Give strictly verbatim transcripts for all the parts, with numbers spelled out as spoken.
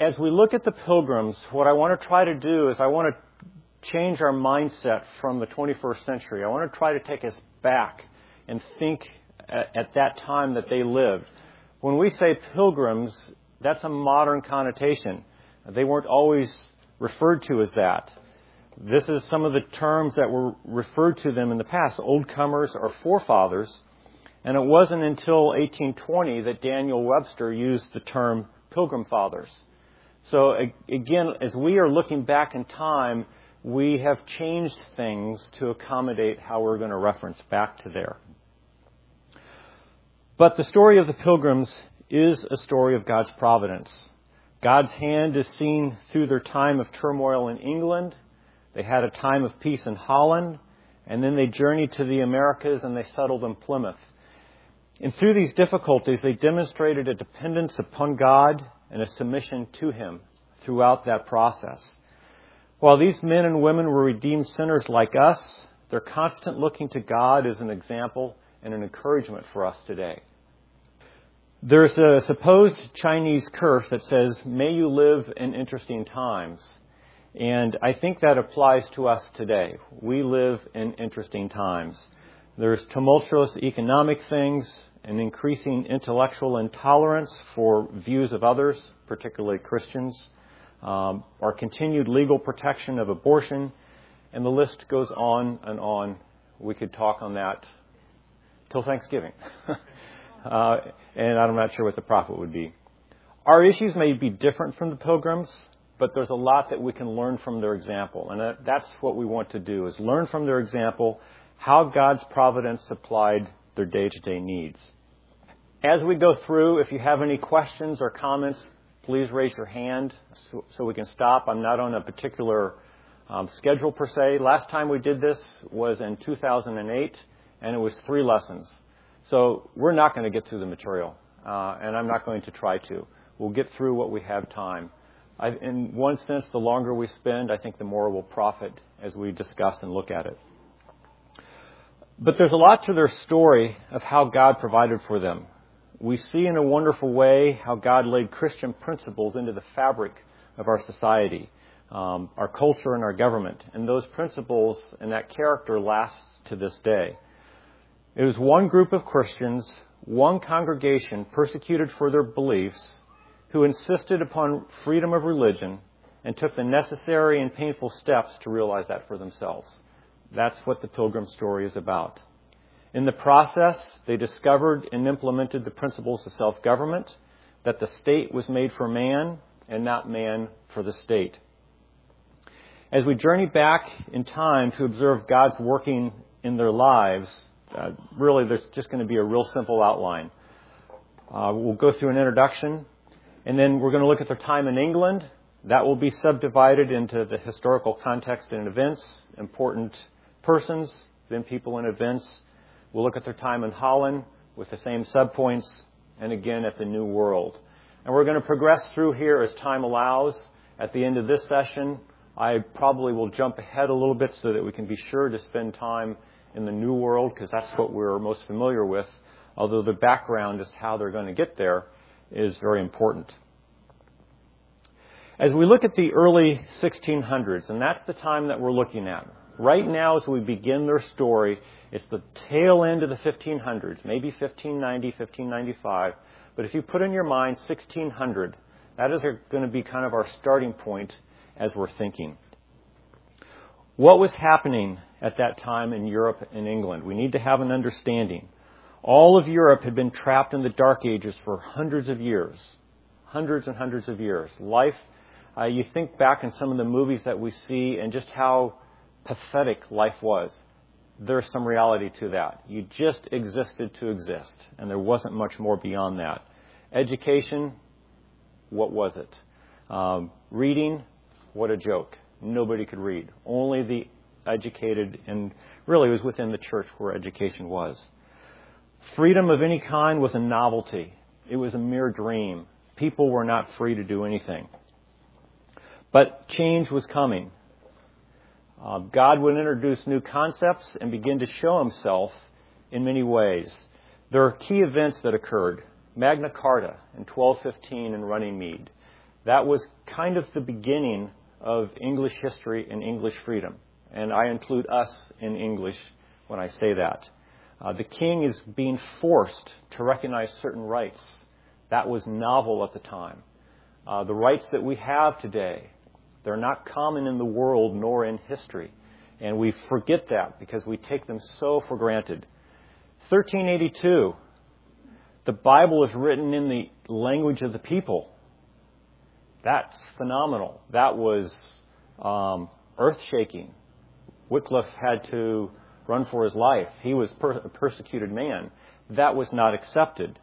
as we look at the Pilgrims, what I want to try to do is I want to change our mindset from the twenty-first century. I want to try to take us back and think at, at that time that they lived. When we say pilgrims, that's a modern connotation. They weren't always referred to as that. This is some of the terms that were referred to them in the past, old comers or forefathers. And it wasn't until eighteen twenty that Daniel Webster used the term Pilgrim Fathers. So again, as we are looking back in time, we have changed things to accommodate how we're going to reference back to there. But the story of the Pilgrims is a story of God's providence. God's hand is seen through their time of turmoil in England. They had a time of peace in Holland, and then they journeyed to the Americas and they settled in Plymouth. And through these difficulties, they demonstrated a dependence upon God and a submission to Him throughout that process. While these men and women were redeemed sinners like us, their constant looking to God is an example and an encouragement for us today. There's a supposed Chinese curse that says, "May you live in interesting times." And I think that applies to us today. We live in interesting times. There's tumultuous economic things, an increasing intellectual intolerance for views of others, particularly Christians, um, our continued legal protection of abortion, and the list goes on and on. We could talk on that till Thanksgiving. uh, and I'm not sure what the profit would be. Our issues may be different from the Pilgrims, but there's a lot that we can learn from their example. And that, that's what we want to do, is learn from their example how God's providence supplied their day-to-day needs. As we go through, if you have any questions or comments, please raise your hand so, so we can stop. I'm not on a particular um, schedule per se. Last time we did this was in two thousand eight, and it was three lessons. So we're not going to get through the material, uh, and I'm not going to try to. We'll get through what we have time. I, in one sense, the longer we spend, I think the more we'll profit as we discuss and look at it. But there's a lot to their story of how God provided for them. We see in a wonderful way how God laid Christian principles into the fabric of our society, um, our culture and our government. And those principles and that character lasts to this day. It was one group of Christians, one congregation persecuted for their beliefs, who insisted upon freedom of religion and took the necessary and painful steps to realize that for themselves. That's what the Pilgrim story is about. In the process, they discovered and implemented the principles of self-government, that the state was made for man and not man for the state. As we journey back in time to observe God's working in their lives, uh, really there's just going to be a real simple outline. Uh, we'll go through an introduction, and then we're going to look at their time in England. That will be subdivided into the historical context and events, important persons, then people and events. We'll look at their time in Holland with the same subpoints, and again at the New World. And we're going to progress through here as time allows. At the end of this session, I probably will jump ahead a little bit so that we can be sure to spend time in the New World, because that's what we're most familiar with, although the background as to how they're going to get there is very important. As we look at the early sixteen hundreds, and that's the time that we're looking at, right now as we begin their story, it's the tail end of the fifteen hundreds, maybe fifteen ninety, fifteen ninety-five. But if you put in your mind sixteen hundred, that is going to be kind of our starting point as we're thinking. What was happening at that time in Europe and England? We need to have an understanding. All of Europe had been trapped in the Dark Ages for hundreds of years. Hundreds and hundreds of years. Life, uh, you think back in some of the movies that we see and just how pathetic life was. There's some reality to that. You just existed to exist, and there wasn't much more beyond that. Education, what was it? Um, reading, what a joke. Nobody could read. Only the educated, and really it was within the church where education was. Freedom of any kind was a novelty. It was a mere dream. People were not free to do anything. But change was coming. Uh, God would introduce new concepts and begin to show himself in many ways. There are key events that occurred. Magna Carta in twelve fifteen in Runnymede. That was kind of the beginning of English history and English freedom. And I include us in English when I say that. Uh, the king is being forced to recognize certain rights. That was novel at the time. Uh, the rights that we have today, they're not common in the world nor in history. And we forget that because we take them so for granted. thirteen eighty-two, the Bible is written in the language of the people. That's phenomenal. That was um, earth-shaking. Wycliffe had to run for his life. He was per- a persecuted man. That was not accepted.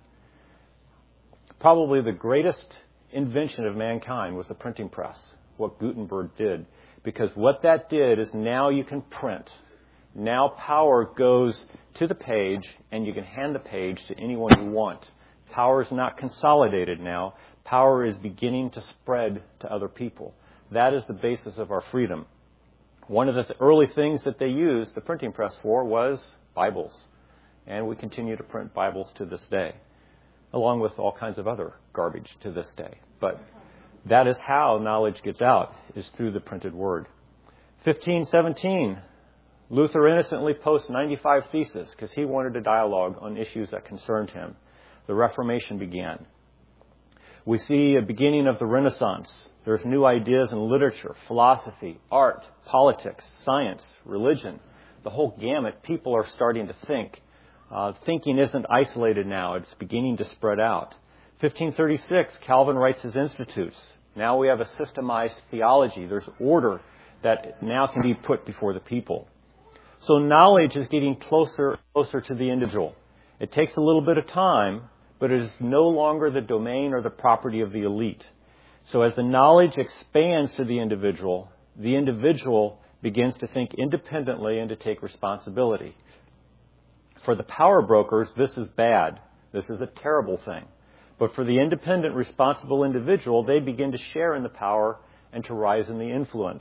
Probably the greatest invention of mankind was the printing press, what Gutenberg did. Because what that did is now you can print. Now power goes to the page, and you can hand the page to anyone you want. Power is not consolidated now. Power is beginning to spread to other people. That is the basis of our freedom. One of the th- early things that they used the printing press for was Bibles. And we continue to print Bibles to this day, along with all kinds of other garbage to this day. But that is how knowledge gets out, is through the printed word. fifteen seventeen, Luther innocently posts ninety-five theses because he wanted a dialogue on issues that concerned him. The Reformation began. We see a beginning of the Renaissance. There's new ideas in literature, philosophy, art, politics, science, religion. The whole gamut. People are starting to think. Uh, thinking isn't isolated now. It's beginning to spread out. fifteen thirty-six, Calvin writes his Institutes. Now we have a systemized theology. There's order that now can be put before the people. So knowledge is getting closer and closer to the individual. It takes a little bit of time, but it is no longer the domain or the property of the elite. So as the knowledge expands to the individual, the individual begins to think independently and to take responsibility. For the power brokers, this is bad. This is a terrible thing. But for the independent, responsible individual, they begin to share in the power and to rise in the influence.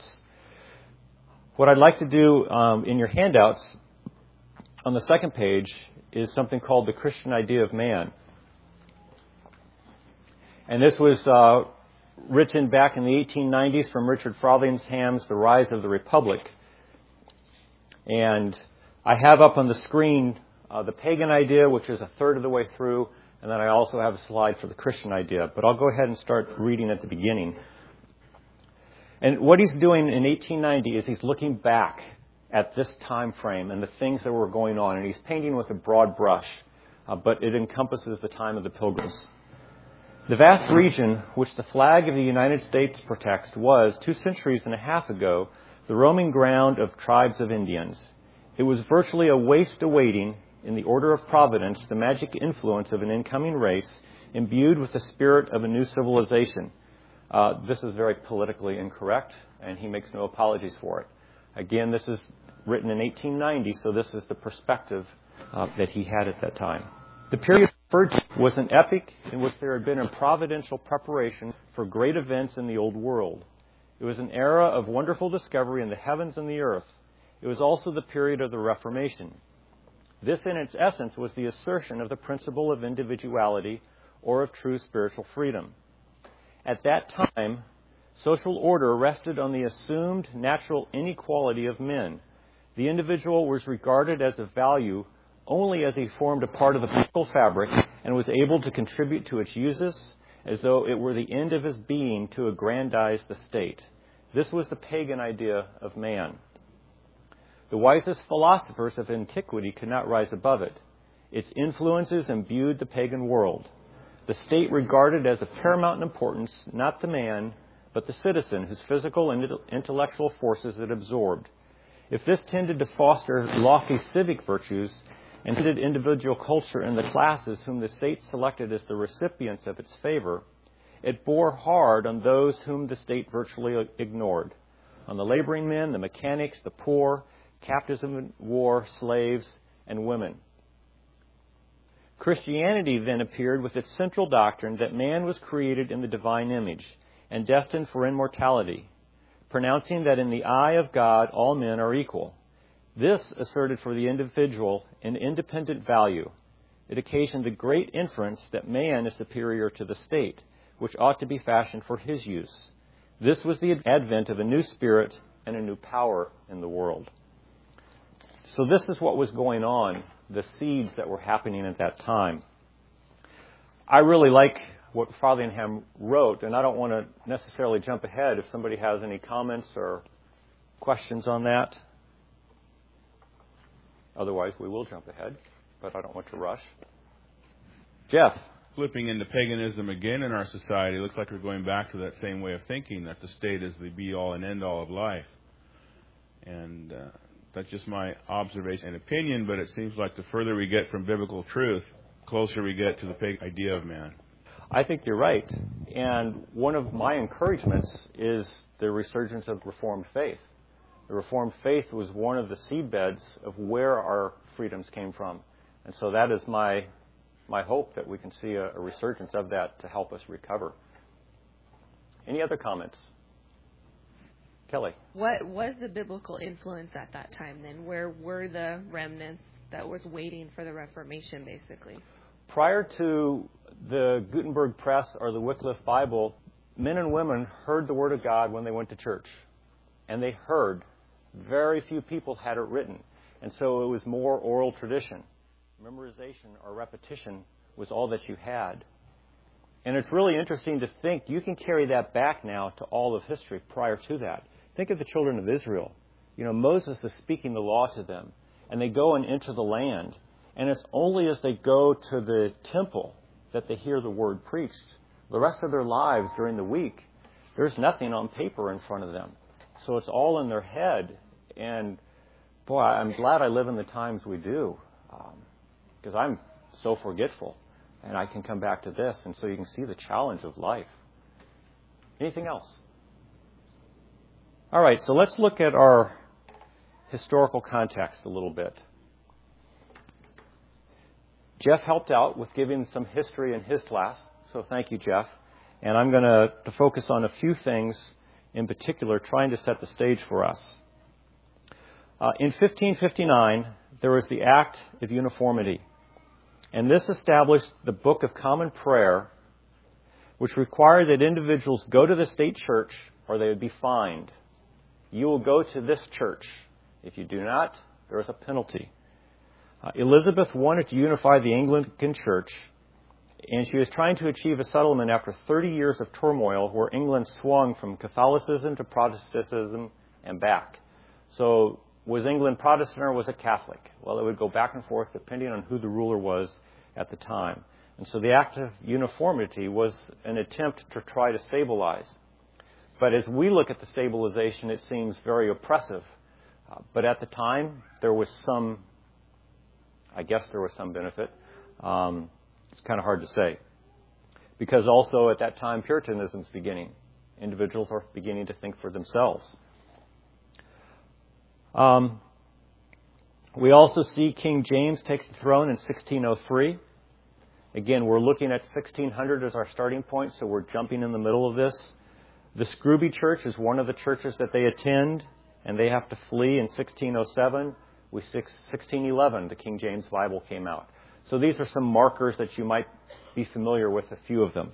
What I'd like to do um, in your handouts on the second page is something called the Christian idea of man. And this was uh, written back in the eighteen nineties from Richard Frothingham's The Rise of the Republic. And I have up on the screen uh, the pagan idea, which is a third of the way through, and then I also have a slide for the Christian idea. But I'll go ahead and start reading at the beginning. And what he's doing in eighteen ninety is he's looking back at this time frame and the things that were going on, and he's painting with a broad brush, uh, but it encompasses the time of the Pilgrims. The vast region which the flag of the United States protects was, two centuries and a half ago, the roaming ground of tribes of Indians. It was virtually a waste awaiting, in the order of providence, the magic influence of an incoming race imbued with the spirit of a new civilization. Uh, this is very politically incorrect, and he makes no apologies for it. Again, this is written in eighteen ninety, so this is the perspective uh, that he had at that time. The period referred to was an epoch in which there had been a providential preparation for great events in the old world. It was an era of wonderful discovery in the heavens and the earth. It was also the period of the Reformation. This, in its essence, was the assertion of the principle of individuality or of true spiritual freedom. At that time, social order rested on the assumed natural inequality of men. The individual was regarded as of value only as he formed a part of the political fabric and was able to contribute to its uses as though it were the end of his being to aggrandize the state. This was the pagan idea of man. The wisest philosophers of antiquity could not rise above it. Its influences imbued the pagan world. The state regarded as of paramount importance not the man, but the citizen whose physical and intellectual forces it absorbed. If this tended to foster lofty civic virtues and tended individual culture in the classes whom the state selected as the recipients of its favor, it bore hard on those whom the state virtually ignored, on the laboring men, the mechanics, the poor, captives in war, slaves, and women. Christianity then appeared with its central doctrine that man was created in the divine image and destined for immortality, pronouncing that in the eye of God all men are equal. This asserted for the individual an independent value. It occasioned the great inference that man is superior to the state, which ought to be fashioned for his use. This was the advent of a new spirit and a new power in the world. So this is what was going on, the seeds that were happening at that time. I really like what Frothingham wrote, and I don't want to necessarily jump ahead if somebody has any comments or questions on that. Otherwise, we will jump ahead, but I don't want to rush. Jeff? Flipping into paganism again in our society, it looks like we're going back to that same way of thinking, that the state is the be-all and end-all of life. And uh, that's just my observation and opinion, but it seems like the further we get from biblical truth, closer we get to the pagan idea of man. I think you're right. And one of my encouragements is the resurgence of Reformed faith. The Reformed faith was one of the seedbeds of where our freedoms came from. And so that is my my hope, that we can see a, a resurgence of that to help us recover. Any other comments? Kelly? What was the biblical influence at that time then? Where were the remnants that was waiting for the Reformation, basically? Prior to the Gutenberg Press or the Wycliffe Bible, men and women heard the Word of God when they went to church. And they heard. Very few people had it written. And so it was more oral tradition. Memorization or repetition was all that you had. And it's really interesting to think you can carry that back now to all of history prior to that. Think of the children of Israel. You know, Moses is speaking the law to them, and they go and enter the land. And it's only as they go to the temple that they hear the word preached. The rest of their lives during the week, there's nothing on paper in front of them. So it's all in their head. And, boy, I'm glad I live in the times we do, because um, I'm so forgetful. And I can come back to this, and so you can see the challenge of life. Anything else? All right, so let's look at our historical context a little bit. Jeff helped out with giving some history in his class, so thank you, Jeff. And I'm going to, to focus on a few things in particular, trying to set the stage for us. Uh, in fifteen fifty-nine, there was the Act of Uniformity. And this established the Book of Common Prayer, which required that individuals go to the state church or they would be fined. You will go to this church. If you do not, there is a penalty. Uh, Elizabeth wanted to unify the Anglican Church, and she was trying to achieve a settlement after thirty years of turmoil where England swung from Catholicism to Protestantism and back. So was England Protestant or was it Catholic? Well, it would go back and forth depending on who the ruler was at the time. And so the Act of Uniformity was an attempt to try to stabilize. But as we look at the stabilization, it seems very oppressive. Uh, but at the time, there was some, I guess there was some benefit. Um, it's kind of hard to say. Because also at that time, Puritanism is beginning. Individuals are beginning to think for themselves. Um, we also see King James takes the throne in sixteen oh three. Again, we're looking at sixteen hundred as our starting point, so we're jumping in the middle of this. The Scrooby Church is one of the churches that they attend, and they have to flee in sixteen oh seven. We sixteen eleven, the King James Bible came out. So these are some markers that you might be familiar with, a few of them.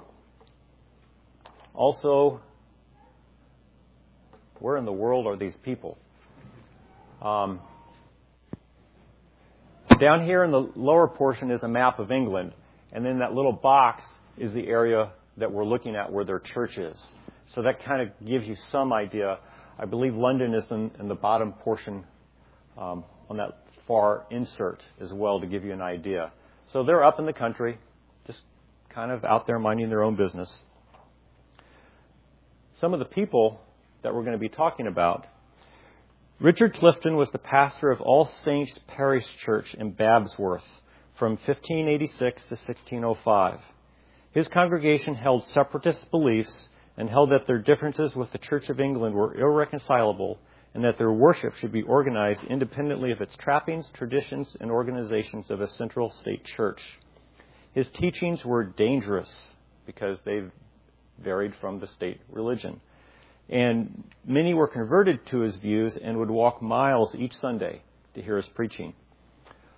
Also, where in the world are these people? Um, down here in the lower portion is a map of England, and then that little box is the area that we're looking at where their church is. So that kind of gives you some idea. I believe London is in, in the bottom portion um, on that far insert as well, to give you an idea. So they're up in the country, just kind of out there minding their own business. Some of the people that we're going to be talking about. Richard Clifton was the pastor of All Saints Parish Church in Babsworth from fifteen eighty-six to sixteen oh five. His congregation held separatist beliefs and held that their differences with the Church of England were irreconcilable and that their worship should be organized independently of its trappings, traditions, and organizations of a central state church. His teachings were dangerous because they varied from the state religion. And many were converted to his views and would walk miles each Sunday to hear his preaching.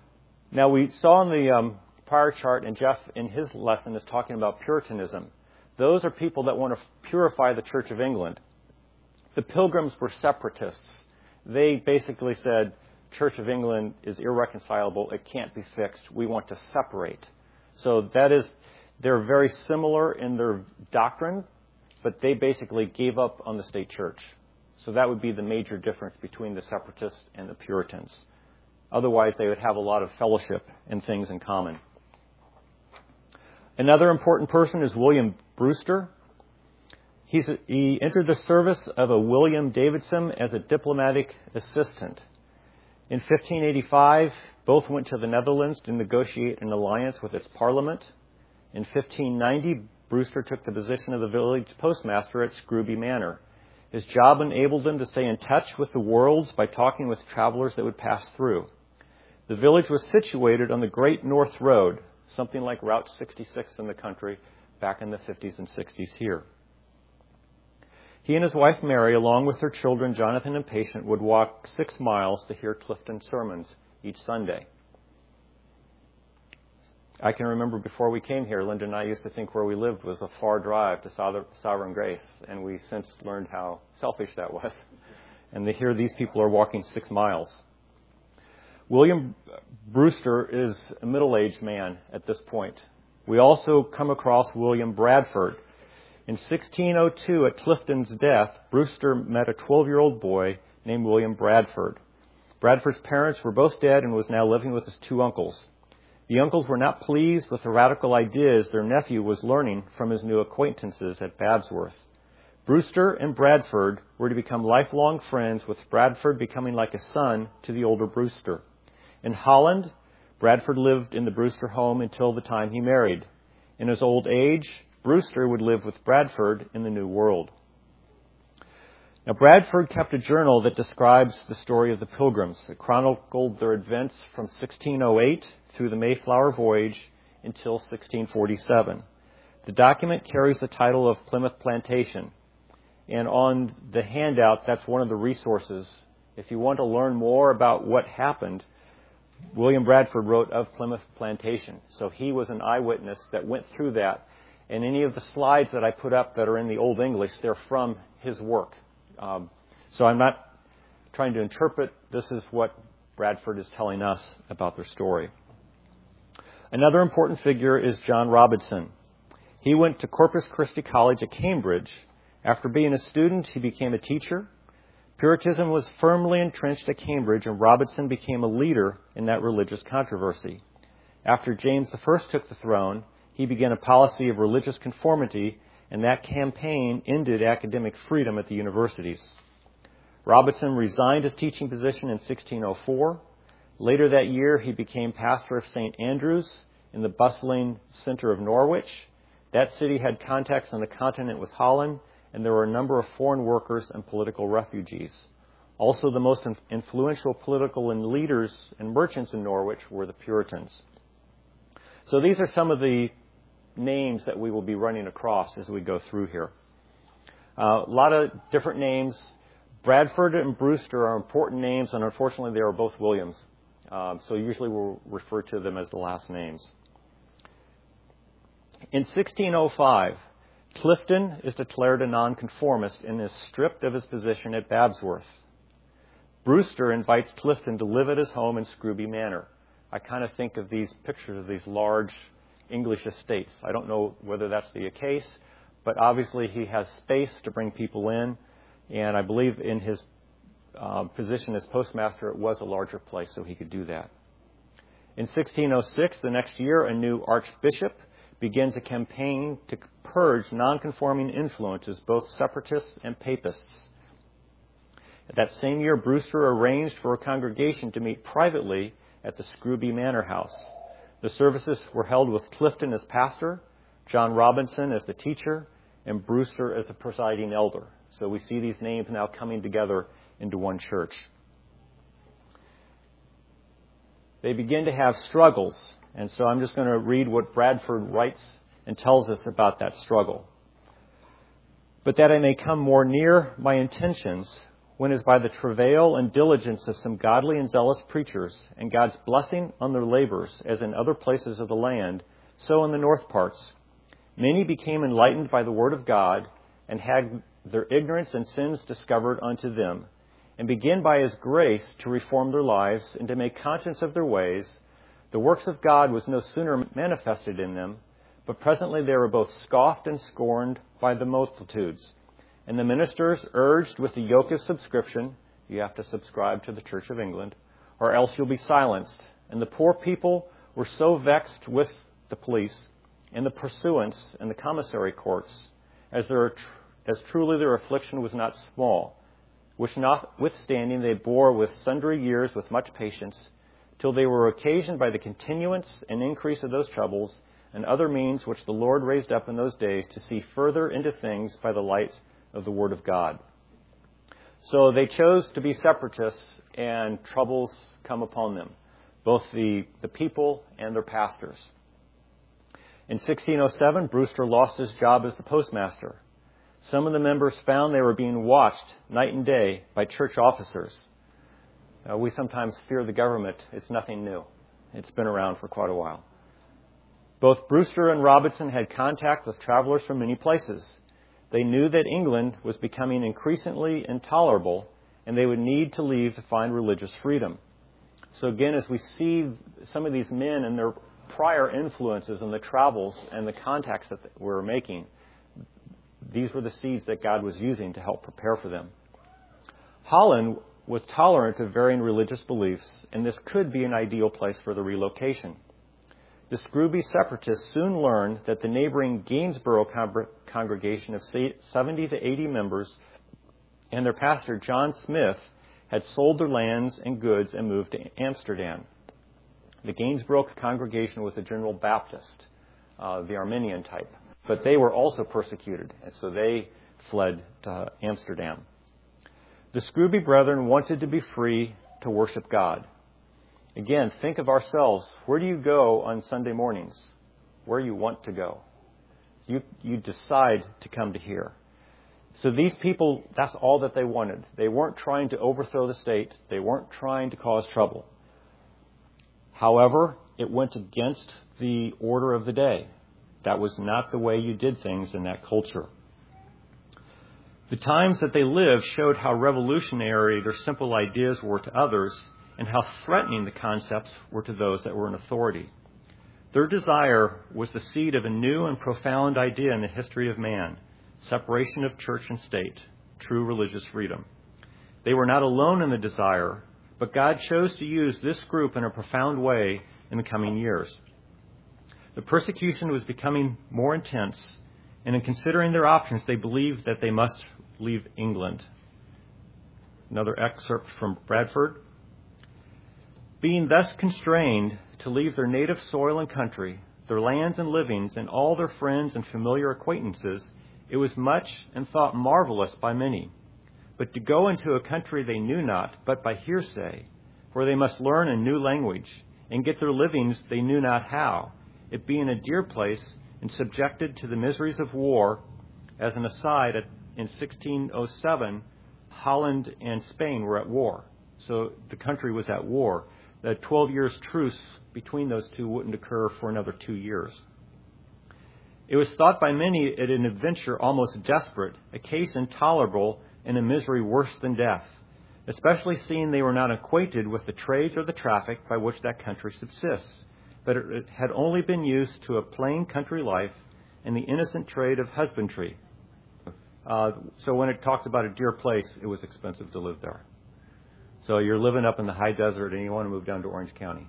Now, we saw in the um, prior chart, and Jeff in his lesson is talking about Puritanism. Those are people that want to purify the Church of England. The Pilgrims were separatists. They basically said, Church of England is irreconcilable. It can't be fixed. We want to separate. So that is, they're very similar in their doctrine, but they basically gave up on the state church. So that would be the major difference between the separatists and the Puritans. Otherwise, they would have a lot of fellowship and things in common. Another important person is William Brewster. He's a, he entered the service of a William Davidson as a diplomatic assistant. In fifteen eighty-five, both went to the Netherlands to negotiate an alliance with its parliament. In fifteen ninety, Brewster took the position of the village postmaster at Scrooby Manor. His job enabled him to stay in touch with the worlds by talking with travelers that would pass through. The village was situated on the Great North Road, something like Route sixty-six in the country, back in the fifties and sixties here. He and his wife Mary, along with their children Jonathan and Patient, would walk six miles to hear Clifton sermons each Sunday. I can remember before we came here, Linda and I used to think where we lived was a far drive to Sovereign Grace, and we since learned how selfish that was. And to hear these people are walking six miles. William Brewster is a middle-aged man at this point. We also come across William Bradford. In sixteen oh two, at Clifton's death, Brewster met a twelve-year-old boy named William Bradford. Bradford's parents were both dead and was now living with his two uncles. The uncles were not pleased with the radical ideas their nephew was learning from his new acquaintances at Babsworth. Brewster and Bradford were to become lifelong friends, with Bradford becoming like a son to the older Brewster. In Holland, Bradford lived in the Brewster home until the time he married. In his old age, Brewster would live with Bradford in the New World. Now, Bradford kept a journal that describes the story of the Pilgrims. It chronicled their events from sixteen oh eight through the Mayflower voyage until sixteen forty-seven. The document carries the title of Plymouth Plantation. And on the handout, that's one of the resources. If you want to learn more about what happened, William Bradford wrote of Plymouth Plantation. So he was an eyewitness that went through that. And any of the slides that I put up that are in the Old English, they're from his work. Um, so I'm not trying to interpret. This is what Bradford is telling us about their story. Another important figure is John Robinson. He went to Corpus Christi College at Cambridge. After being a student, he became a teacher. Puritanism was firmly entrenched at Cambridge, and Robinson became a leader in that religious controversy. After James the First took the throne, he began a policy of religious conformity, and that campaign ended academic freedom at the universities. Robinson resigned his teaching position in sixteen oh four. Later that year, he became pastor of Saint Andrews in the bustling center of Norwich. That city had contacts on the continent with Holland, and there were a number of foreign workers and political refugees. Also, the most influential political and leaders and merchants in Norwich were the Puritans. So these are some of the names that we will be running across as we go through here. Uh, a lot of different names. Bradford and Brewster are important names, and unfortunately they are both Williams. Um, so usually we'll refer to them as the last names. In sixteen oh five, Clifton is declared a nonconformist and is stripped of his position at Babsworth. Brewster invites Clifton to live at his home in Scrooby Manor. I kind of think of these pictures of these large English estates. I don't know whether that's the case, but obviously he has space to bring people in, and I believe in his uh, position as postmaster it was a larger place, so he could do that. In sixteen oh six, the next year, a new archbishop begins a campaign to purge nonconforming influences, both separatists and papists. That same year, Brewster arranged for a congregation to meet privately at the Scrooby Manor House. The services were held with Clifton as pastor, John Robinson as the teacher, and Brewster as the presiding elder. So we see these names now coming together into one church. They begin to have struggles, and so I'm just going to read what Bradford writes and tells us about that struggle. But that I may come more near my intentions, when as by the travail and diligence of some godly and zealous preachers, and God's blessing on their labors, as in other places of the land, so in the north parts, Many became enlightened by the word of God and had their ignorance and sins discovered unto them, and began by his grace to reform their lives and to make conscience of their ways. The works of God was no sooner manifested in them, but presently they were both scoffed and scorned by the multitudes. And the ministers urged with the yoke of subscription, you have to subscribe to the Church of England, or else you'll be silenced. And the poor people were so vexed with the police and the pursuance and the commissary courts, as their as truly their affliction was not small, which notwithstanding they bore with sundry years with much patience, till they were occasioned by the continuance and increase of those troubles and other means which the Lord raised up in those days to see further into things by the light of the Word of God. So they chose to be separatists, and troubles come upon them, both the, the people and their pastors. In sixteen oh seven, Brewster lost his job as the postmaster. Some of the members found they were being watched night and day by church officers. Uh, we sometimes fear the government. It's nothing new. It's been around for quite a while. Both Brewster and Robinson had contact with travelers from many places. They knew that England was becoming increasingly intolerable, and they would need to leave to find religious freedom. So again, as we see some of these men and their prior influences and the travels and the contacts that we were making, these were the seeds that God was using to help prepare for them. Holland was tolerant of varying religious beliefs, and this could be an ideal place for the relocation. The Scrooby separatists soon learned that the neighboring Gainsborough con- congregation of seventy to eighty members and their pastor, John Smith, had sold their lands and goods and moved to Amsterdam. The Gainsborough congregation was a General Baptist, uh, the Arminian type, but they were also persecuted, and so they fled to Amsterdam. The Scrooby brethren wanted to be free to worship God. Again, think of ourselves. Where do you go on Sunday mornings? Where you want to go. You, you decide to come to here. So these people, that's all that they wanted. They weren't trying to overthrow the state. They weren't trying to cause trouble. However, it went against the order of the day. That was not the way you did things in that culture. The times that they lived showed how revolutionary their simple ideas were to others and how threatening the concepts were to those that were in authority. Their desire was the seed of a new and profound idea in the history of man, separation of church and state, true religious freedom. They were not alone in the desire, but God chose to use this group in a profound way in the coming years. The persecution was becoming more intense, and in considering their options, they believed that they must leave England. Another excerpt from Bradford. Being thus constrained to leave their native soil and country, their lands and livings, and all their friends and familiar acquaintances, it was much and thought marvelous by many. But to go into a country they knew not, but by hearsay, where they must learn a new language, and get their livings they knew not how, it being a dear place, and subjected to the miseries of war. As an aside, in sixteen oh seven, Holland and Spain were at war. So the country was at war. The twelve years truce between those two wouldn't occur for another two years. It was thought by many it an adventure almost desperate, a case intolerable, and a misery worse than death, especially seeing they were not acquainted with the trades or the traffic by which that country subsists, but it had only been used to a plain country life and the innocent trade of husbandry. Uh, so when it talks about a dear place, it was expensive to live there. So you're living up in the high desert and you want to move down to Orange County.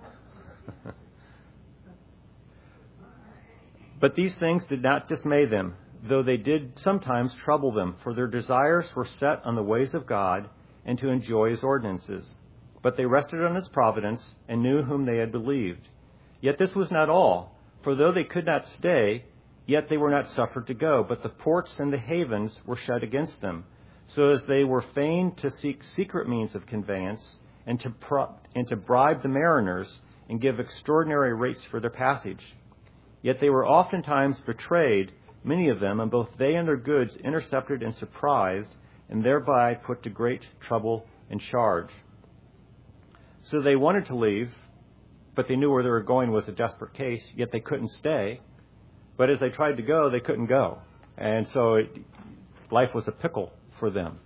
But these things did not dismay them, though they did sometimes trouble them, for their desires were set on the ways of God and to enjoy His ordinances. But they rested on His providence and knew whom they had believed. Yet this was not all, for though they could not stay, yet they were not suffered to go, but the ports and the havens were shut against them, so as they were fain to seek secret means of conveyance and to pro- and to bribe the mariners and give extraordinary rates for their passage. Yet they were oftentimes betrayed, many of them, and both they and their goods intercepted and surprised, and thereby put to great trouble and charge. So they wanted to leave, but they knew where they were going was a desperate case, yet they couldn't stay. But as they tried to go, they couldn't go. And so it, life was a pickle for them.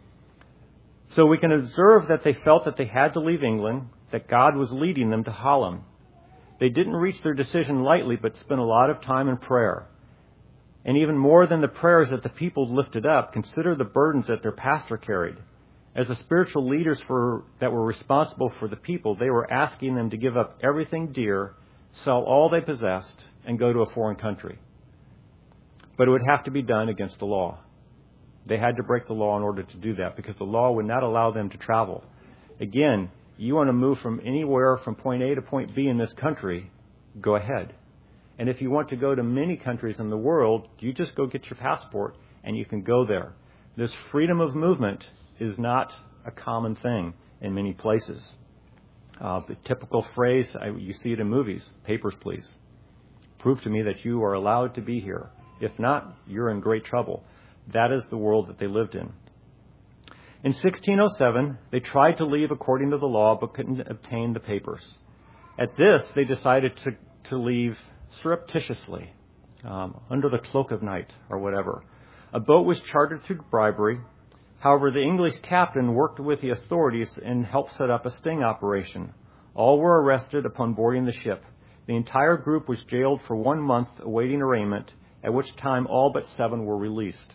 So we can observe that they felt that they had to leave England, that God was leading them to Holland. They didn't reach their decision lightly, but spent a lot of time in prayer. And even more than the prayers that the people lifted up, consider the burdens that their pastor carried. As the spiritual leaders for, that were responsible for the people, they were asking them to give up everything dear, sell all they possessed, and go to a foreign country. But it would have to be done against the law. They had to break the law in order to do that because the law would not allow them to travel. Again, you want to move from anywhere from point A to point B in this country, go ahead. And if you want to go to many countries in the world, you just go get your passport and you can go there. This freedom of movement is not a common thing in many places. Uh, the typical phrase, I, you see it in movies, papers please. Prove to me that you are allowed to be here. If not, you're in great trouble. That is the world that they lived in. In sixteen oh seven, they tried to leave according to the law, but couldn't obtain the papers. At this, they decided to, to leave surreptitiously, um, under the cloak of night or whatever. A boat was chartered through bribery. However, the English captain worked with the authorities and helped set up a sting operation. All were arrested upon boarding the ship. The entire group was jailed for one month awaiting arraignment, at which time all but seven were released.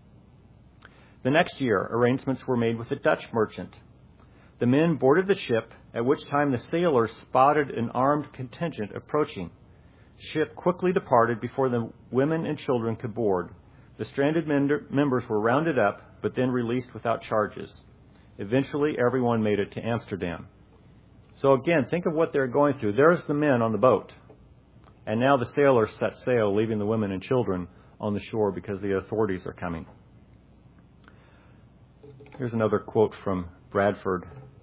The next year, arrangements were made with a Dutch merchant. The men boarded the ship, at which time the sailors spotted an armed contingent approaching. Ship quickly departed before the women and children could board. The stranded members were rounded up, but then released without charges. Eventually, everyone made it to Amsterdam. So again, think of what they're going through. There's the men on the boat. And now the sailors set sail, leaving the women and children on the shore because the authorities are coming. Here's another quote from Bradford.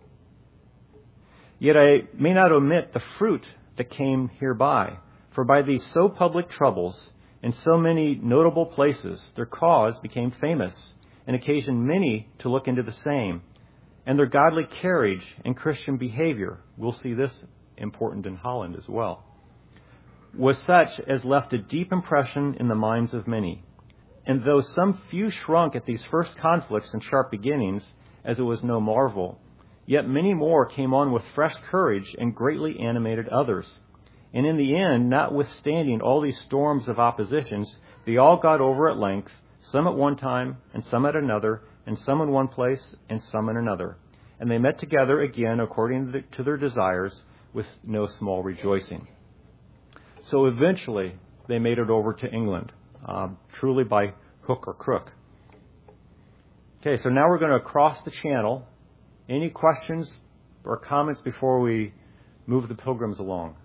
Yet I may not omit the fruit that came hereby, for by these so public troubles, in so many notable places, their cause became famous, and occasioned many to look into the same. And their godly carriage and Christian behavior, we'll see this important in Holland as well, was such as left a deep impression in the minds of many. And though some few shrunk at these first conflicts and sharp beginnings, as it was no marvel, yet many more came on with fresh courage and greatly animated others. And in the end, notwithstanding all these storms of oppositions, they all got over at length, some at one time, and some at another, and some in one place, and some in another. And they met together again according to their desires, with no small rejoicing. So eventually, they made it over to England, uh, truly by hook or crook. Okay, so now we're going to cross the channel. Any questions or comments before we move the pilgrims along?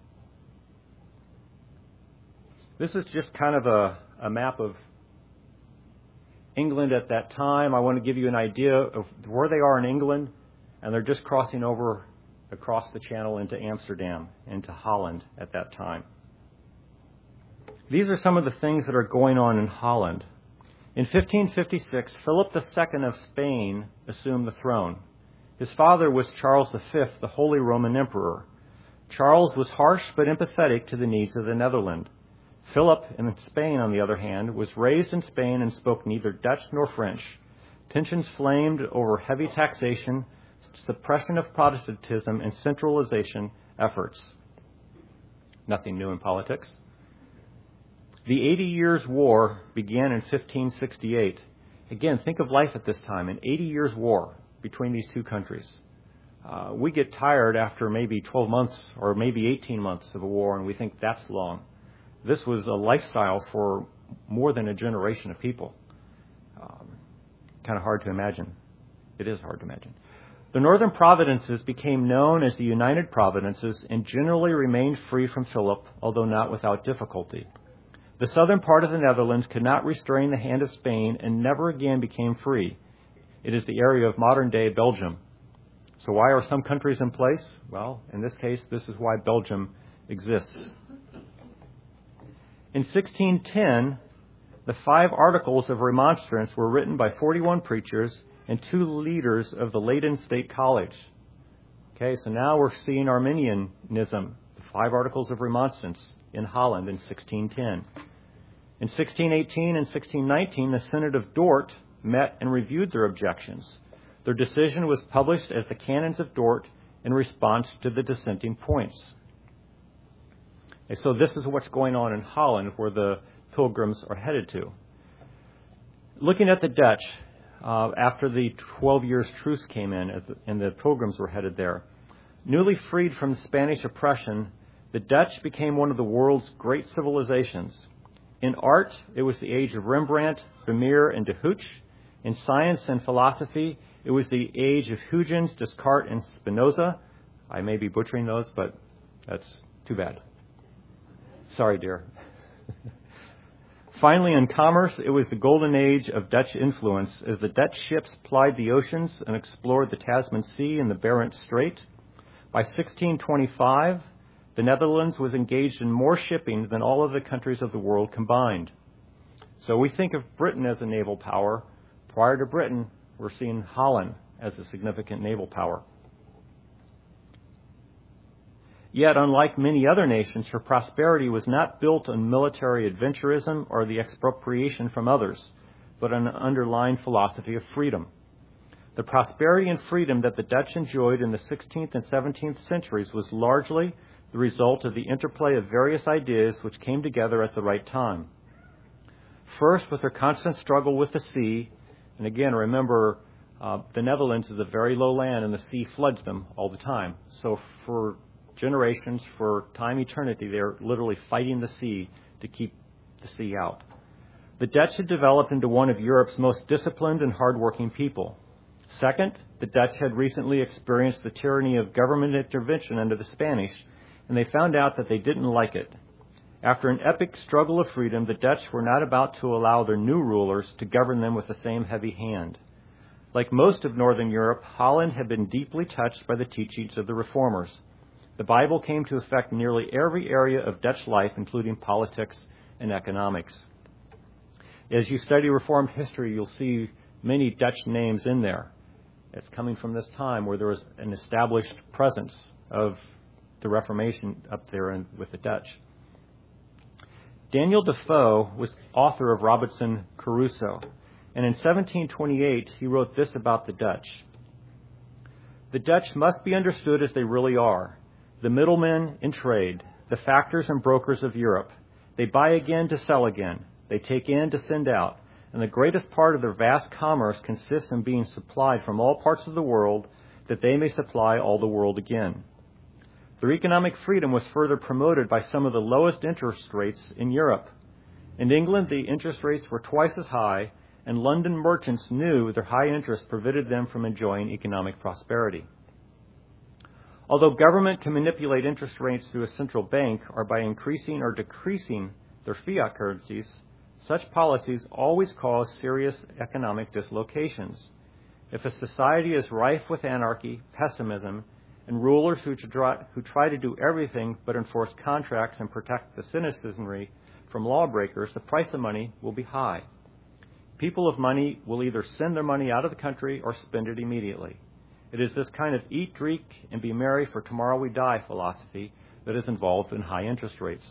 This is just kind of a, a map of England at that time. I want to give you an idea of where they are in England, and they're just crossing over across the channel into Amsterdam, into Holland at that time. These are some of the things that are going on in Holland. In fifteen fifty-six, Philip the Second of Spain assumed the throne. His father was Charles the Fifth, the Holy Roman Emperor. Charles was harsh but empathetic to the needs of the Netherlands. Philip, in Spain, on the other hand, was raised in Spain and spoke neither Dutch nor French. Tensions flamed over heavy taxation, suppression of Protestantism, and centralization efforts. Nothing new in politics. The Eighty Years' War began in fifteen sixty-eight. Again, think of life at this time, an eighty years war between these two countries. Uh, we get tired after maybe twelve months or maybe eighteen months of a war, and we think that's long. This was a lifestyle for more than a generation of people. Um, kind of hard to imagine. It is hard to imagine. The northern provinces became known as the United Provinces and generally remained free from Philip, although not without difficulty. The southern part of the Netherlands could not restrain the hand of Spain and never again became free. It is the area of modern-day Belgium. So why are some countries in place? Well, in this case, this is why Belgium exists. In sixteen ten, the five articles of remonstrance were written by forty-one preachers and two leaders of the Leyden State College. Okay, so now we're seeing Arminianism, the five articles of remonstrance in Holland in sixteen ten. In sixteen eighteen and sixteen nineteen, the Synod of Dort met and reviewed their objections. Their decision was published as the Canons of Dort in response to the dissenting points. And so this is what's going on in Holland, where the pilgrims are headed to. Looking at the Dutch, uh, after the twelve years truce came in and the pilgrims were headed there, newly freed from Spanish oppression, the Dutch became one of the world's great civilizations. In art, it was the age of Rembrandt, Vermeer, and De Hooch. In science and philosophy, it was the age of Huygens, Descartes, and Spinoza. I may be butchering those, but that's too bad. Sorry, dear. Finally, in commerce, it was the golden age of Dutch influence as the Dutch ships plied the oceans and explored the Tasman Sea and the Barents Strait. By sixteen twenty-five, the Netherlands was engaged in more shipping than all of the countries of the world combined. So we think of Britain as a naval power. Prior to Britain, we're seeing Holland as a significant naval power. Yet, unlike many other nations, her prosperity was not built on military adventurism or the expropriation from others, but on an underlying philosophy of freedom. The prosperity and freedom that the Dutch enjoyed in the sixteenth and seventeenth centuries was largely the result of the interplay of various ideas which came together at the right time. First, with their constant struggle with the sea, and again, remember, uh, the Netherlands is a very low land and the sea floods them all the time. So for generations, for time eternity, they're literally fighting the sea to keep the sea out. The Dutch had developed into one of Europe's most disciplined and hardworking people. Second, the Dutch had recently experienced the tyranny of government intervention under the Spanish, and they found out that they didn't like it. After an epic struggle of freedom, the Dutch were not about to allow their new rulers to govern them with the same heavy hand. Like most of Northern Europe, Holland had been deeply touched by the teachings of the Reformers. The Bible came to affect nearly every area of Dutch life, including politics and economics. As you study Reformed history, you'll see many Dutch names in there. It's coming from this time where there was an established presence of the Reformation up there in, with the Dutch. Daniel Defoe was author of Robinson Crusoe, and in seventeen twenty-eight he wrote this about the Dutch. The Dutch must be understood as they really are, the middlemen in trade, the factors and brokers of Europe. They buy again to sell again, they take in to send out, and the greatest part of their vast commerce consists in being supplied from all parts of the world that they may supply all the world again. Their economic freedom was further promoted by some of the lowest interest rates in Europe. In England, the interest rates were twice as high, and London merchants knew their high interest prevented them from enjoying economic prosperity. Although government can manipulate interest rates through a central bank or by increasing or decreasing their fiat currencies, such policies always cause serious economic dislocations. If a society is rife with anarchy, pessimism, and rulers who try, who try to do everything but enforce contracts and protect the citizenry from lawbreakers, the price of money will be high. People of money will either send their money out of the country or spend it immediately. It is this kind of eat, drink, and be merry for tomorrow we die philosophy that is involved in high interest rates.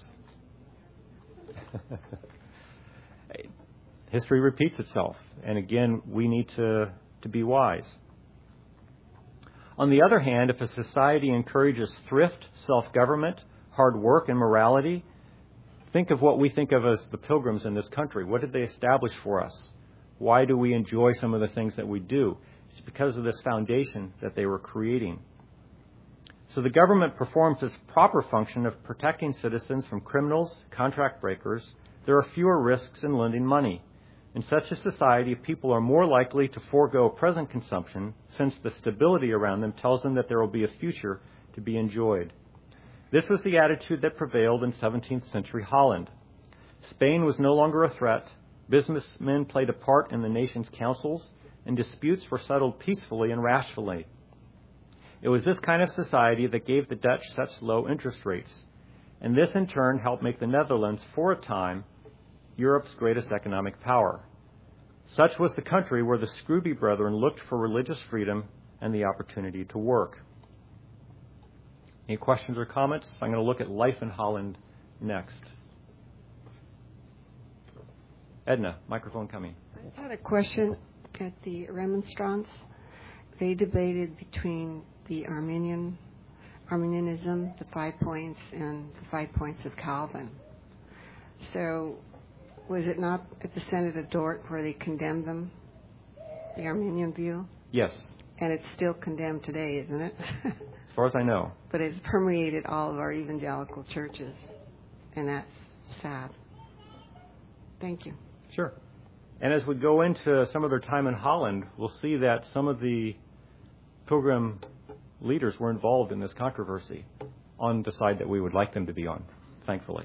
History repeats itself, and again, we need to, to be wise. On the other hand, if a society encourages thrift, self-government, hard work, and morality, think of what we think of as the pilgrims in this country. What did they establish for us? Why do we enjoy some of the things that we do? It's because of this foundation that they were creating. So the government performs its proper function of protecting citizens from criminals, contract breakers. There are fewer risks in lending money. In such a society, people are more likely to forego present consumption since the stability around them tells them that there will be a future to be enjoyed. This was the attitude that prevailed in seventeenth century Holland. Spain was no longer a threat. Businessmen played a part in the nation's councils, and disputes were settled peacefully and rationally. It was this kind of society that gave the Dutch such low interest rates, and this in turn helped make the Netherlands, for a time, Europe's greatest economic power. Such was the country where the Scrooby brethren looked for religious freedom and the opportunity to work. Any questions or comments? I'm going to look at life in Holland next. Edna, microphone coming. I had a question at the Remonstrance. They debated between the Arminian, Arminianism, the five points, and the five points of Calvin. So was it not at the Synod of Dort where they condemned them, the Arminian view? Yes. And it's still condemned today, isn't it? As far as I know. But it's permeated all of our evangelical churches, and that's sad. Thank you. Sure. And as we go into some of their time in Holland, we'll see that some of the Pilgrim leaders were involved in this controversy on the side that we would like them to be on, thankfully.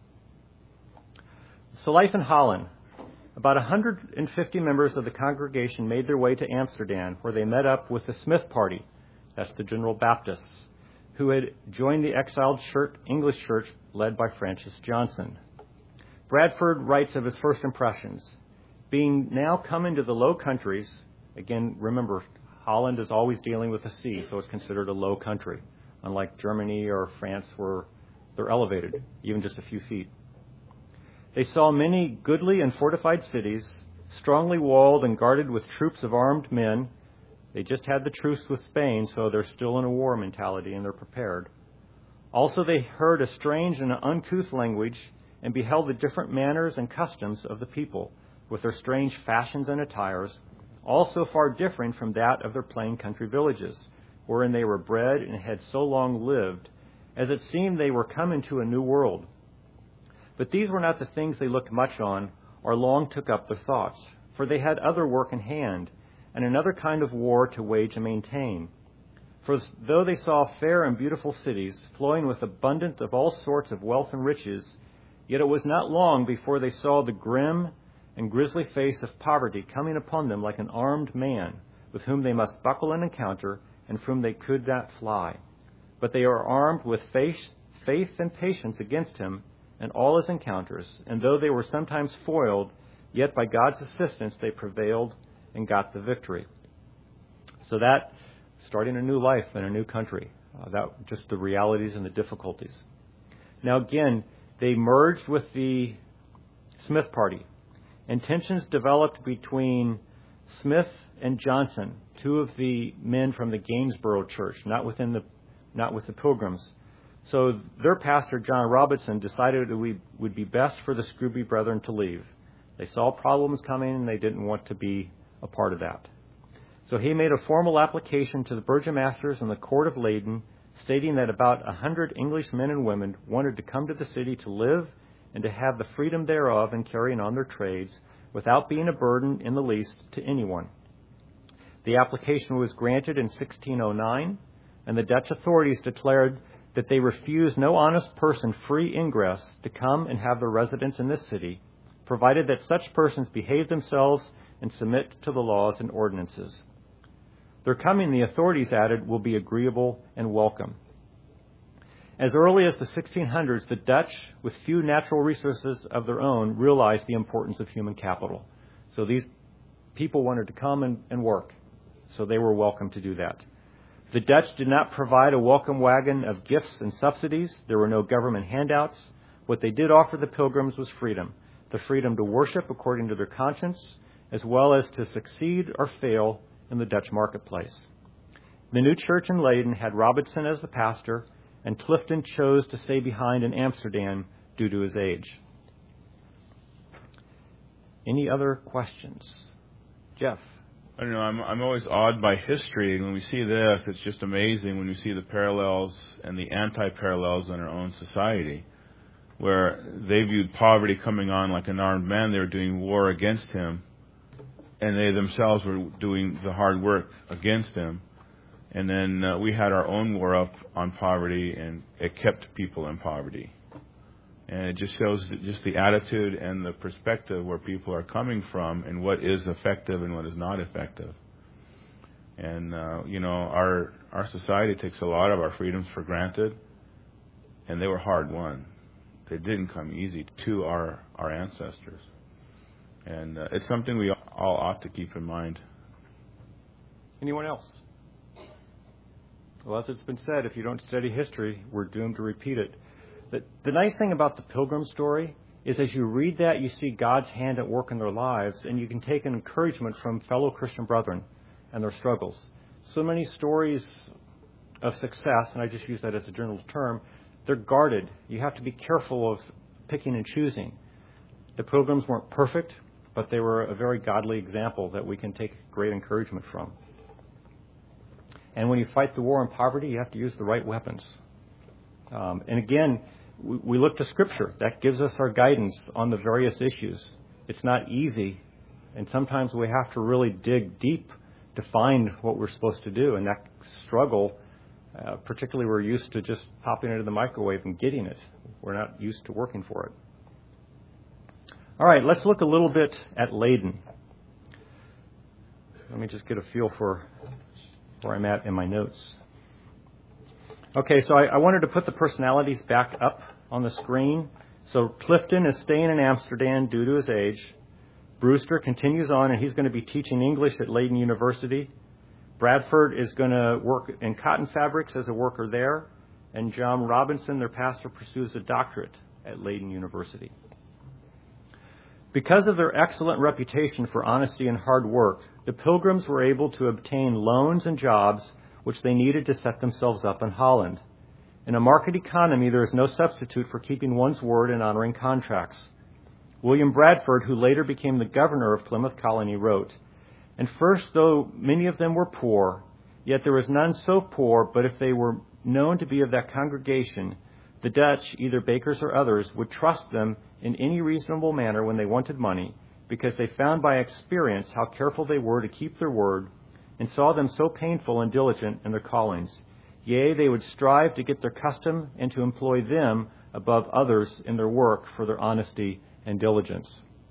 So life in Holland. About one hundred fifty members of the congregation made their way to Amsterdam, where they met up with the Smith Party, that's the General Baptists, who had joined the exiled church, English church led by Francis Johnson. Bradford writes of his first impressions. Being now come into the Low Countries, again, remember, Holland is always dealing with the sea, so it's considered a low country, unlike Germany or France where they're elevated, even just a few feet. They saw many goodly and fortified cities, strongly walled and guarded with troops of armed men. They just had the truce with Spain, so they're still in a war mentality and they're prepared. Also, they heard a strange and uncouth language and beheld the different manners and customs of the people, with their strange fashions and attires, all so far differing from that of their plain country villages, wherein they were bred and had so long lived, as it seemed they were come into a new world. But these were not the things they looked much on, or long took up their thoughts, for they had other work in hand, and another kind of war to wage and maintain. For though they saw fair and beautiful cities, flowing with abundance of all sorts of wealth and riches, yet it was not long before they saw the grim and grisly face of poverty coming upon them like an armed man, with whom they must buckle and encounter, and from whom they could not fly. But they are armed with faith, faith and patience against him, and all his encounters, and though they were sometimes foiled, yet by God's assistance they prevailed and got the victory. So that, starting a new life in a new country, uh, that just the realities and the difficulties. Now again, they merged with the Smith Party, and tensions developed between Smith and Johnson, two of the men from the Gainsborough Church, not within the, not with the Pilgrims. So their pastor, John Robertson, decided it would be best for the Scrooby brethren to leave. They saw problems coming and they didn't want to be a part of that. So he made a formal application to the burgomasters and the court of Leyden, stating that about a hundred English men and women wanted to come to the city to live and to have the freedom thereof in carrying on their trades without being a burden in the least to anyone. The application was granted in sixteen oh nine, and the Dutch authorities declared that they refuse no honest person free ingress to come and have their residence in this city, provided that such persons behave themselves and submit to the laws and ordinances. Their coming, the authorities added, will be agreeable and welcome. As early as the sixteen hundreds, the Dutch, with few natural resources of their own, realized the importance of human capital. So these people wanted to come and, and work, so they were welcome to do that. The Dutch did not provide a welcome wagon of gifts and subsidies. There were no government handouts. What they did offer the Pilgrims was freedom, the freedom to worship according to their conscience, as well as to succeed or fail in the Dutch marketplace. The new church in Leyden had Robertson as the pastor, and Clifton chose to stay behind in Amsterdam due to his age. Any other questions? Jeff? I don't know, I'm, I'm always awed by history, and when we see this, it's just amazing when we see the parallels and the anti-parallels in our own society, where they viewed poverty coming on like an armed man. They were doing war against him, and they themselves were doing the hard work against him. And then uh, we had our own war up on poverty, and it kept people in poverty. And it just shows just the attitude and the perspective where people are coming from and what is effective and what is not effective. And, uh, you know, our our society takes a lot of our freedoms for granted, and they were hard won. They didn't come easy to our, our ancestors. And uh, it's something we all ought to keep in mind. Anyone else? Well, as it's been said, if you don't study history, we're doomed to repeat it. The, the nice thing about the Pilgrim story is as you read that, you see God's hand at work in their lives, and you can take an encouragement from fellow Christian brethren and their struggles. So many stories of success, and I just use that as a general term, they're guarded. You have to be careful of picking and choosing. The Pilgrims weren't perfect, but they were a very godly example that we can take great encouragement from. And when you fight the war on poverty, you have to use the right weapons. Um, and again, we, we look to Scripture. That gives us our guidance on the various issues. It's not easy, and sometimes we have to really dig deep to find what we're supposed to do. And that struggle, uh, particularly we're used to just popping it into the microwave and getting it. We're not used to working for it. All right, let's look a little bit at Leyden. Let me just get a feel for where I'm at in my notes. Okay, so I, I wanted to put the personalities back up on the screen. So Clifton is staying in Amsterdam due to his age. Brewster continues on, and he's going to be teaching English at Leyden University. Bradford is going to work in cotton fabrics as a worker there. And John Robinson, their pastor, pursues a doctorate at Leyden University. Because of their excellent reputation for honesty and hard work, the Pilgrims were able to obtain loans and jobs which they needed to set themselves up in Holland. In a market economy, there is no substitute for keeping one's word and honoring contracts. William Bradford, who later became the governor of Plymouth Colony, wrote, "And first, though many of them were poor, yet there was none so poor, but if they were known to be of that congregation, the Dutch, either bakers or others, would trust them in any reasonable manner when they wanted money, because they found by experience how careful they were to keep their word, and saw them so painful and diligent in their callings. Yea, they would strive to get their custom and to employ them above others in their work for their honesty and diligence."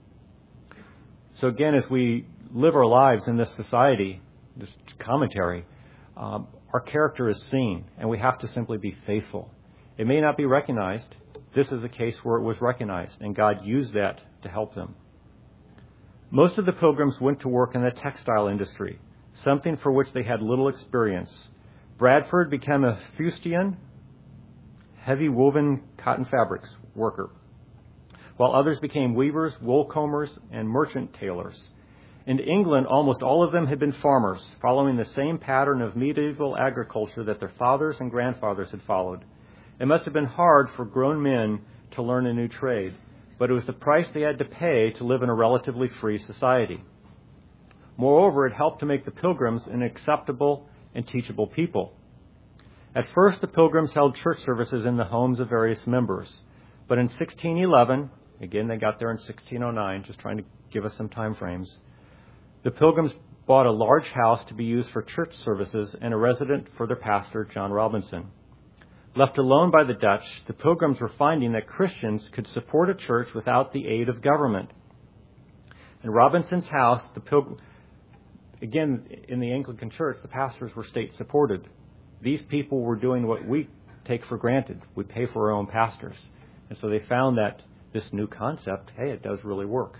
So again, as we live our lives in this society, this commentary, um, our character is seen, and we have to simply be faithful. It may not be recognized. This is a case where it was recognized, and God used that to help them. Most of the Pilgrims went to work in the textile industry, something for which they had little experience. Bradford became a fustian, heavy woven cotton fabrics worker, while others became weavers, wool combers, and merchant tailors. In England, almost all of them had been farmers, following the same pattern of medieval agriculture that their fathers and grandfathers had followed. It must have been hard for grown men to learn a new trade, but it was the price they had to pay to live in a relatively free society. Moreover, it helped to make the Pilgrims an acceptable and teachable people. At first, the Pilgrims held church services in the homes of various members, but in sixteen eleven, again, they got there in sixteen oh nine, just trying to give us some time frames, the Pilgrims bought a large house to be used for church services and a residence for their pastor, John Robinson. Left alone by the Dutch, the Pilgrims were finding that Christians could support a church without the aid of government. In Robinson's house, the Pilgrim, again, in the Anglican Church, the pastors were state-supported. These people were doing what we take for granted. We pay for our own pastors. And so they found that this new concept, hey, it does really work.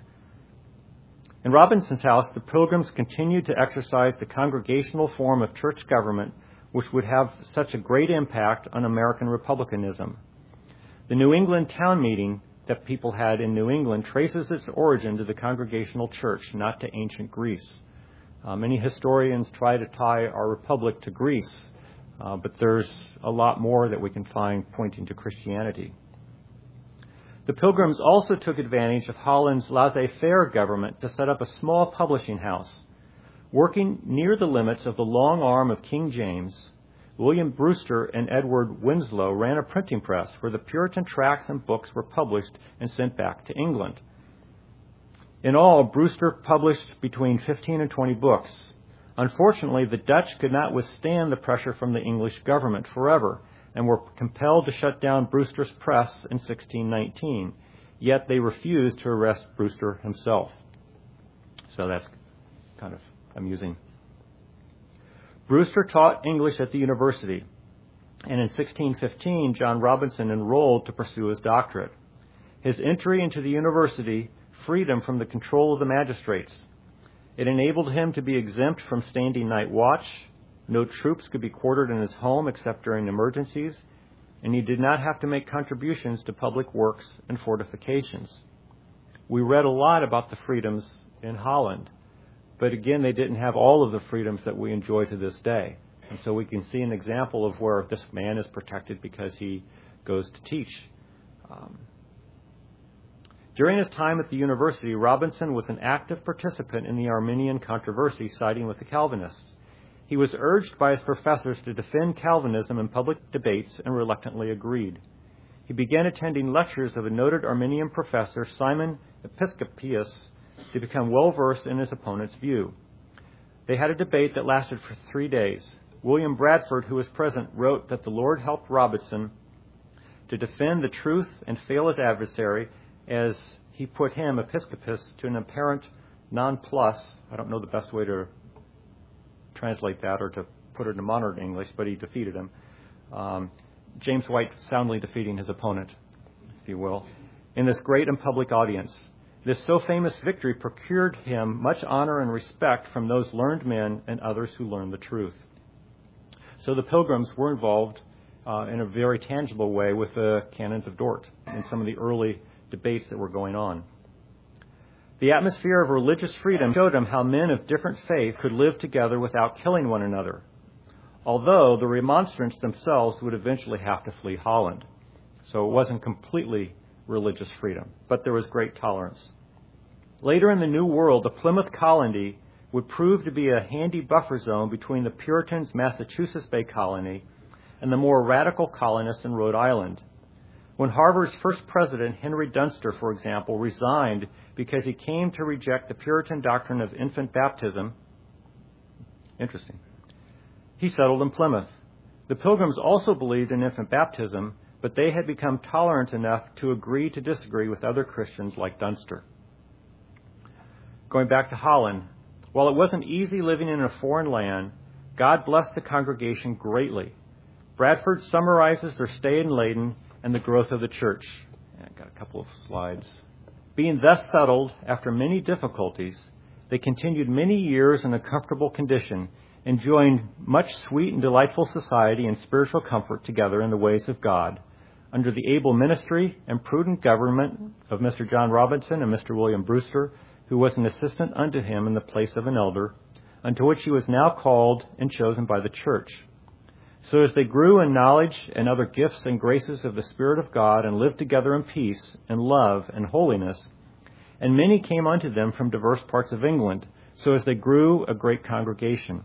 In Robinson's house, the Pilgrims continued to exercise the congregational form of church government, which would have such a great impact on American republicanism. The New England town meeting that people had in New England traces its origin to the congregational church, not to ancient Greece. Uh, many historians try to tie our republic to Greece, uh, but there's a lot more that we can find pointing to Christianity. The Pilgrims also took advantage of Holland's laissez-faire government to set up a small publishing house. Working near the limits of the long arm of King James, William Brewster and Edward Winslow ran a printing press where the Puritan tracts and books were published and sent back to England. In all, Brewster published between fifteen and twenty books. Unfortunately, the Dutch could not withstand the pressure from the English government forever and were compelled to shut down Brewster's press in sixteen nineteen. Yet they refused to arrest Brewster himself. So that's kind of amusing. Brewster taught English at the university, and in sixteen fifteen, John Robinson enrolled to pursue his doctorate. His entry into the university freed him from the control of the magistrates. It enabled him to be exempt from standing night watch. No troops could be quartered in his home except during emergencies. and he did not have to make contributions to public works and fortifications. We read a lot about the freedoms in Holland, but again, they didn't have all of the freedoms that we enjoy to this day. And so we can see an example of where this man is protected because he goes to teach. Um, During his time at the university, Robinson was an active participant in the Arminian controversy, siding with the Calvinists. He was urged by his professors to defend Calvinism in public debates and reluctantly agreed. He began attending lectures of a noted Arminian professor, Simon Episcopius, to become well-versed in his opponent's view. They had a debate that lasted for three days. William Bradford, who was present, wrote that the Lord helped Robinson to defend the truth and fail his adversary, as he put him, Episcopus, to an apparent nonplus. I don't know the best way to translate that or to put it in modern English, but he defeated him. Um, James White soundly defeating his opponent, if you will, in this great and public audience. This so famous victory procured him much honor and respect from those learned men and others who learned the truth. So the Pilgrims were involved uh, in a very tangible way with the Canons of Dort and some of the early debates that were going on. The atmosphere of religious freedom showed them how men of different faith could live together without killing one another, although the remonstrants themselves would eventually have to flee Holland. So it wasn't completely religious freedom, but there was great tolerance. Later in the New World, the Plymouth Colony would prove to be a handy buffer zone between the Puritans' Massachusetts Bay Colony and the more radical colonists in Rhode Island. When Harvard's first president, Henry Dunster, for example, resigned because he came to reject the Puritan doctrine of infant baptism, interesting, he settled in Plymouth. The Pilgrims also believed in infant baptism, but they had become tolerant enough to agree to disagree with other Christians like Dunster. Going back to Holland, while it wasn't easy living in a foreign land, God blessed the congregation greatly. Bradford summarizes their stay in Leyden and the growth of the church. I've got a couple of slides. Being thus settled, after many difficulties, they continued many years in a comfortable condition, enjoying much sweet and delightful society and spiritual comfort together in the ways of God, under the able ministry and prudent government of Mister John Robinson and Mister William Brewster, who was an assistant unto him in the place of an elder, unto which he was now called and chosen by the church. So as they grew in knowledge and other gifts and graces of the Spirit of God, and lived together in peace and love and holiness, and many came unto them from diverse parts of England, so as they grew a great congregation.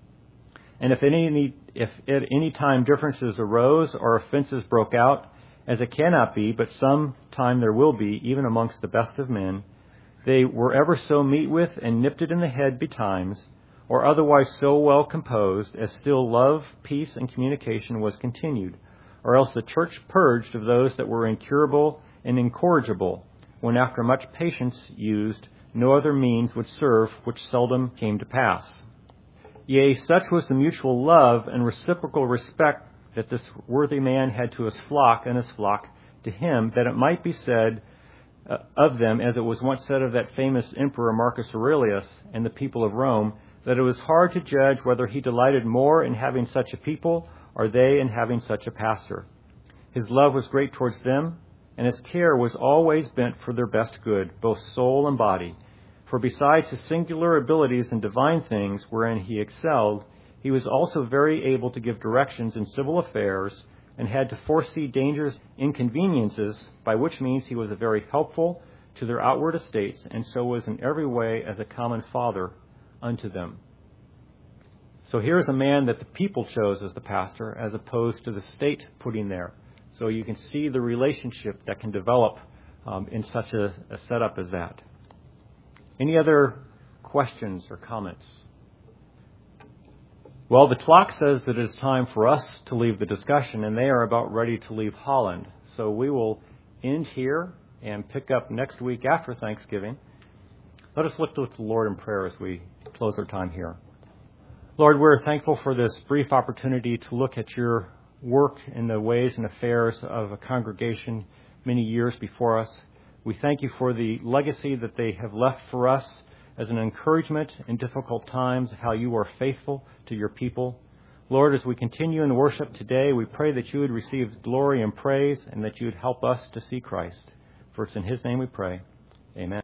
And if any if at any time differences arose or offenses broke out, as it cannot be, but some time there will be, even amongst the best of men, they were ever so meet with and nipped it in the head betimes, or otherwise so well composed, as still love, peace, and communication was continued, or else the church purged of those that were incurable and incorrigible, when after much patience used, no other means would serve, which seldom came to pass. Yea, such was the mutual love and reciprocal respect that this worthy man had to his flock, and his flock to him, that it might be said uh, of them, as it was once said of that famous emperor Marcus Aurelius and the people of Rome, that it was hard to judge whether he delighted more in having such a people or they in having such a pastor. His love was great towards them, and his care was always bent for their best good, both soul and body. For besides his singular abilities in divine things, wherein he excelled, he was also very able to give directions in civil affairs, and had to foresee dangers, inconveniences, by which means he was very helpful to their outward estates, and so was in every way as a common father unto them. So here's a man that the people chose as the pastor, as opposed to the state putting there. So you can see the relationship that can develop um, in such a, a setup as that. Any other questions or comments? Well, the clock says that it is time for us to leave the discussion, and they are about ready to leave Holland. So we will end here and pick up next week after Thanksgiving. Let us look to the Lord in prayer as we close our time here. Lord, we're thankful for this brief opportunity to look at your work in the ways and affairs of a congregation many years before us. We thank you for the legacy that they have left for us as an encouragement in difficult times, how you are faithful to your people. Lord, as we continue in worship today, we pray that you would receive glory and praise and that you would help us to see Christ. For it's in his name we pray. Amen.